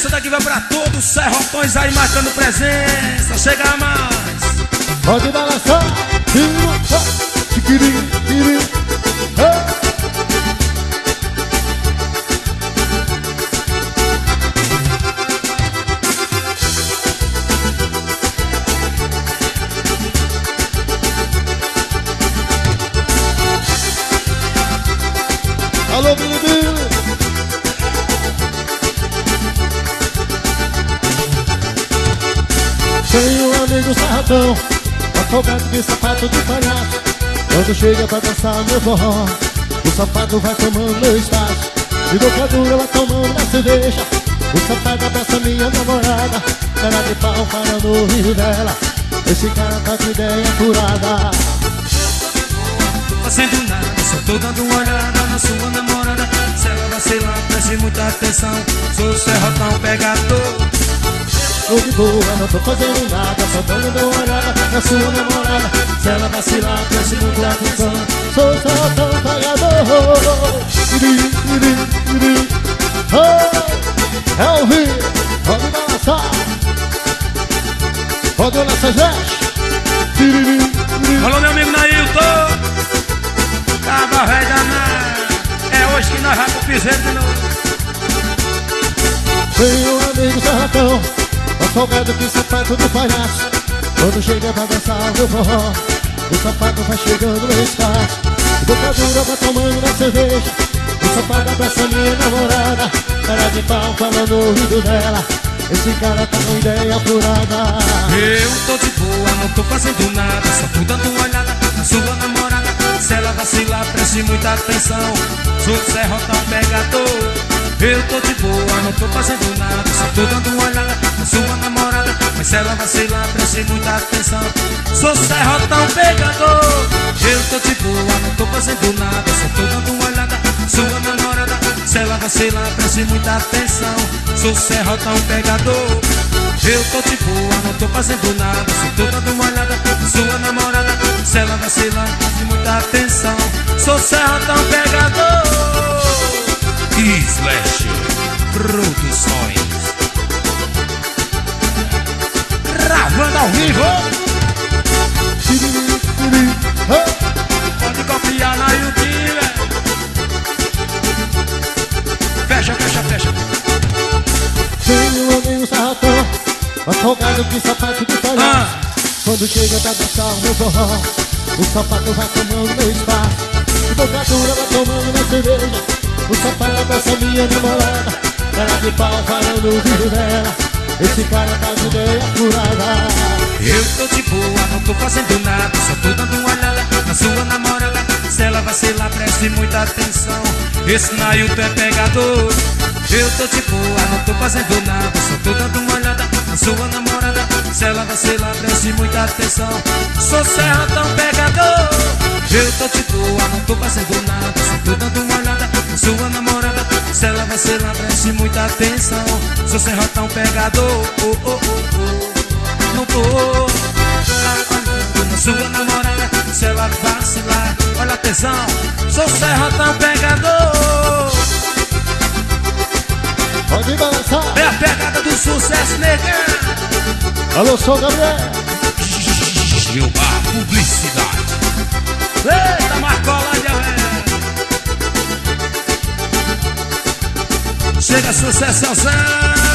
Essa daqui vai pra todos os serrotões aí marcando presença. Chega mais. Pode balançar. Tiquirim, tiquirim. Alô, Bilibili. Tem um amigo sarratão, afogado de sapato de palhaço. Quando chega pra dançar meu forró, o sapato vai tomando meu espaço. De boca dura vai tomando minha cerveja. O sapato abraça minha namorada. Cara de pau parando o rio dela. Esse cara tá com ideia furada. Fazendo nada, só tô dando uma olhada na sua namorada. Se ela vacilar, preste muita atenção. Sou serrotão pegador. Tô de boa, não tô fazendo nada, só dando uma olhada na sua namorada. Se ela vacilar, preste muita atenção. Sou serrotão pegador. Oh, é o Rio, pode balançar. Pode nessa gente. Falou meu amigo Nailton. Tava velho danado. É hoje que nós vamos pro piseiro de novo. Tem um amigo serratão, afogado que sapato do palhaço. Quando chega pra dançar meu forró, o sapato vai chegando no espaço. Boca dura vai tomando na cerveja. O sapato abraça minha namorada. Cara de pau falando no ouvido dela. Esse cara tá com ideia furada. Eu tô de boa, não tô fazendo nada, só tô dando uma olhada na sua namorada. Se ela vacilar, preste muita atenção. Sou serrotão pegador. Eu tô de boa, não tô fazendo nada, só tô dando uma olhada na sua namorada. Mas se ela vacilar, preste muita atenção. Sou serrotão pegador. Eu tô de boa, não tô fazendo nada, só tô dando uma olhada na sua namorada. Se ela vacilar, preste muita atenção. Sou serrotão pegador. Eu tô de boa, não tô fazendo nada, só tô dando uma olhada na sua namorada. Se ela vacilar, preste muita atenção. Sou serrotão pegador. Slash Produções, gravando ao vivo. Pode copiar na YouTube. Fecha, fecha, fecha. Tem um amigo sarratão, afogado que sapato de palhaço. Quando chega pra dançar o meu forró, o sapato vai tomando meu espaço. De boca dura vai tomando minha cerveja. O sapato abraça minha namorada. Cara de pau falando no vídeo dela. Esse cara tá de ideia furada. Eu tô de boa, não tô fazendo nada, só tô dando uma olhada na sua namorada. Se ela vacilar, preste muita atenção. Esse Nailton é pegador. Eu tô de boa, não tô fazendo nada, só tô dando uma olhada na sua namorada. Se ela vacilar, preste muita atenção. Sou serrotão pegador. Eu tô de boa, não tô fazendo nada, só tô dando uma olhada na sua namorada. Se ela vacilar, preste muita atenção. Sou serrotão pegador. Não tô olhando na sua namorada. Se ela vacilar, olha a atenção. Sou serrotão pegador. Pode balançar. É a pegada do sucesso, negão. Alô, sou Gabriel. Gilmar Publicidade. Eita, Marcolândia, velho. Chega a sucessãozão.